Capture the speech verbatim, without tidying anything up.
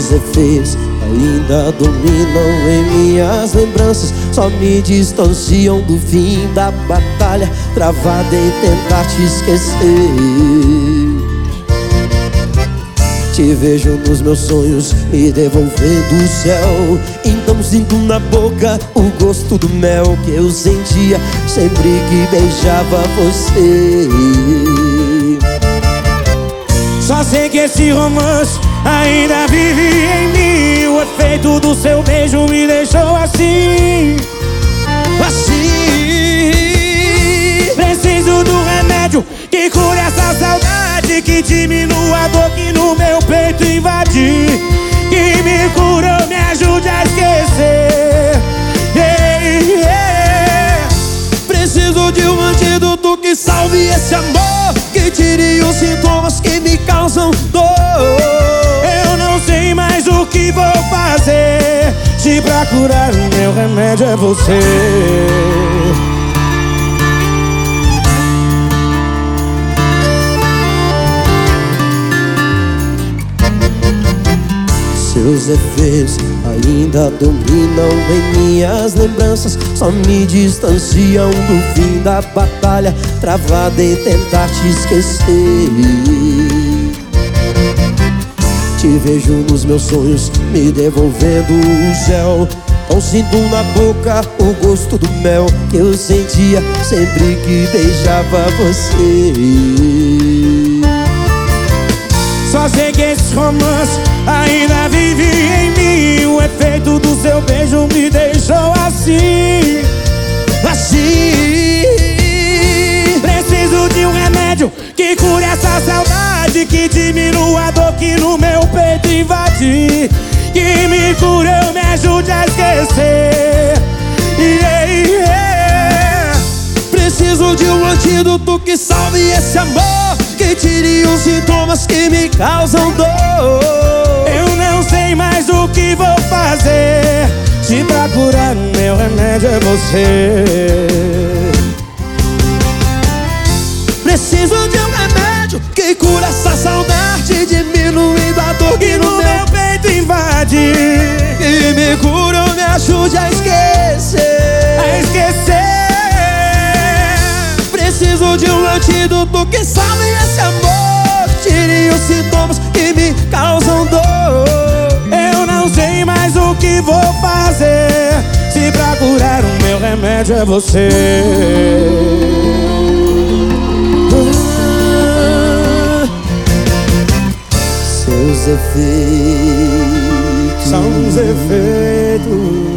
Seus efeitos ainda dominam em minhas lembranças, só me distanciam do fim da batalha, travada em tentar te esquecer. Te vejo nos meus sonhos, me devolvendo o céu. Então sinto na boca o gosto do mel que eu sentia sempre que beijava você. Só sei que esse romance ainda vive em mim. O efeito do seu beijo me deixou assim, assim. Preciso do remédio que cure essa saudade, que diminua a dor que no meu peito invade, que me cura, me ajude a esquecer. Yeah, yeah. Preciso de um antídoto que salve esse amor, que tire os sintomas que me causam dor. Eu não sei mais o que vou fazer, se pra curar o meu remédio é você. Seus efeitos ainda dominam em minhas lembranças, só me distanciam do fim da batalha, travada em tentar te esquecer. Te vejo nos meus sonhos, me devolvendo o céu. Ou sinto na boca o gosto do mel que eu sentia sempre que beijava você. Só sei que esse romance ainda vive em mim. O efeito do seu beijo me deixou assim, assim. Preciso de um remédio que cure essa saudade, que diminua a dor que no meu peito invade, que me cure, eu me ajude a esquecer. Yeah, yeah. Preciso de um antídoto que salve esse amor, que tire os sintomas que me causam dor. Eu não sei mais o que vou fazer, se pra curar o meu remédio é você. Preciso de um remédio que cura essa saudade, diminuindo a dor que no meu peito invade, que me cura, me ajude a esquecer. A esquecer. Preciso de um antídoto que salve esse amor, tire os sintomas que me causam dor. Eu não sei mais o que vou fazer, se pra curar o meu remédio é você. Ah, seus efeitos são os efeitos